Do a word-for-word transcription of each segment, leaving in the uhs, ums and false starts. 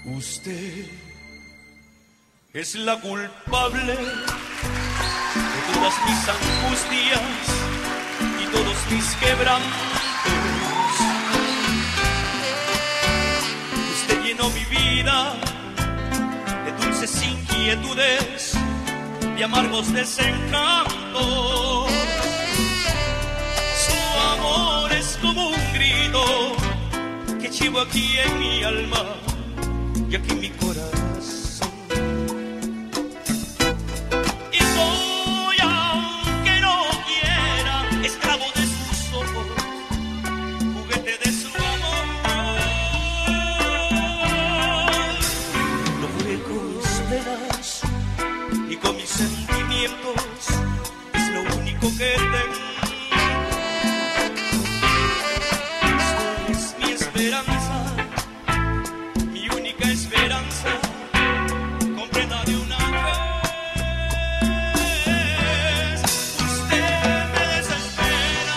Usted es la culpable de todas mis angustias y todos mis quebrantos. Usted llenó mi vida de dulces inquietudes, de amargos desencantos. Su amor es como un grito que llevo aquí en mi alma y aquí en mi corazón. Y soy, aunque no quiera, esclavo de sus ojos, juguete de su amor. Lo jugué con mis penas y con mis sentimientos, es lo único que tengo. Usted es mi esperanza, mi única esperanza, comprenda de una vez. Usted me desespera,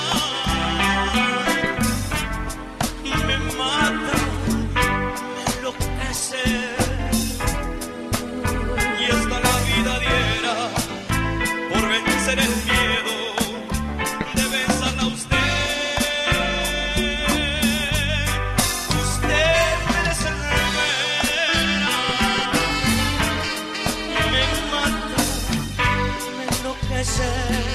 me mata, me enloquece, y hasta la vida diera por vencer el miedo de besarla a usted. Usted me desespera, me mata, me enloquece,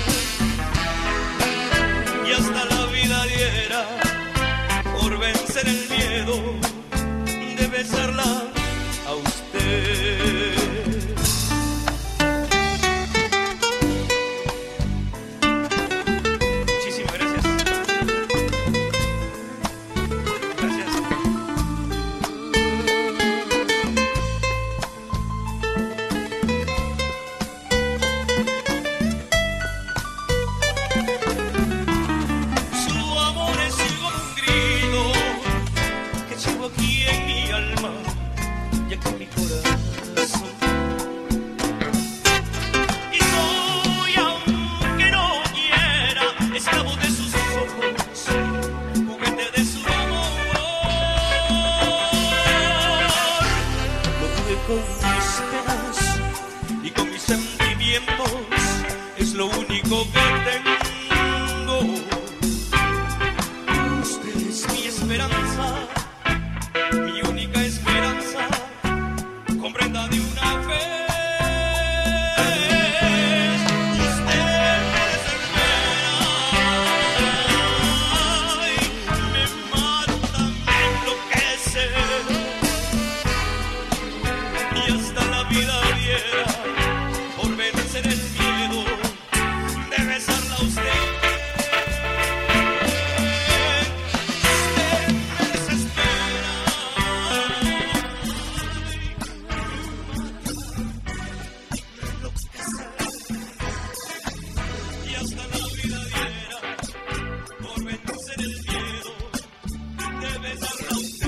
y hasta la vida diera por vencer el miedo de besarla a usted. Muchísimas gracias. Gracias. Su amor es como un grito que llevo aquí en mi alma y aquí en mi corazón. Y soy, aunque no quiera, esclavo de sus ojos, juguete de su amor. Lo jugué con mis penas y con mis sentimientos, es lo único que tengo. Usted es mi esperanza, mi única esperanza, comprenda de una vez. Usted me desespera, ay, me mata, me enloquece, y hasta la vida diera por vencer el miedo de besarla a usted. Usted me desespera, y hasta la vida diera por vencer el miedo de besarla a usted.